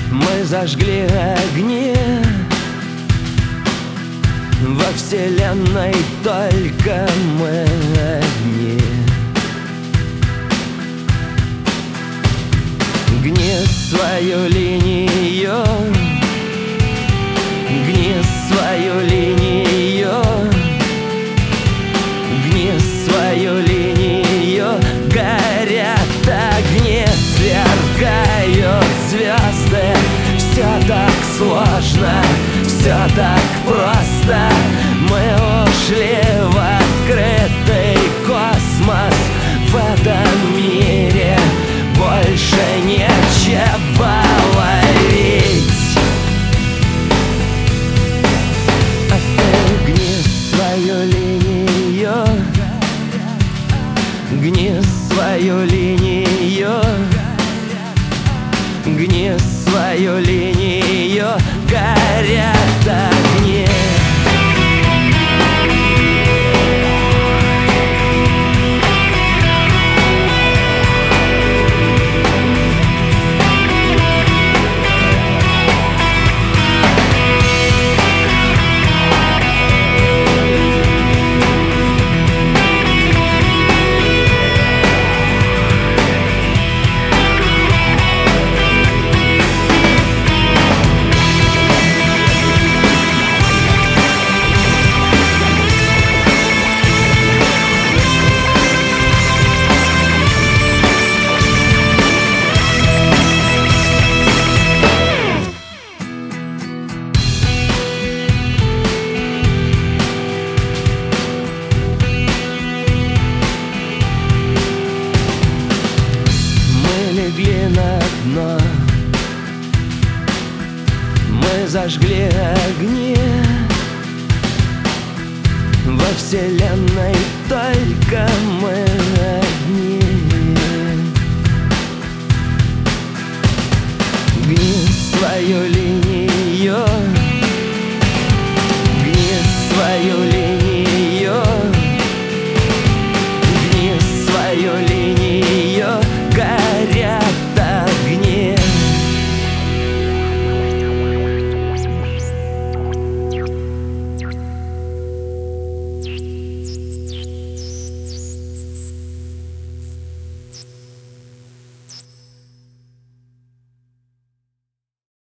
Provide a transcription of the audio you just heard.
Мы зажгли огни. Во вселенной только мы одни. Гни свою линию, гни свою линию, гни свою линию. Горят огни, сверкают звезды. Все так сложно, все так просто. Мы ушли в открытый космос. В этом мире больше нечего ловить. А ты гни свою линию, гни свою линию, гни свою линию. Горят огни. На дно мы зажгли огни. Во вселенной только мы одни. Гни свою линию,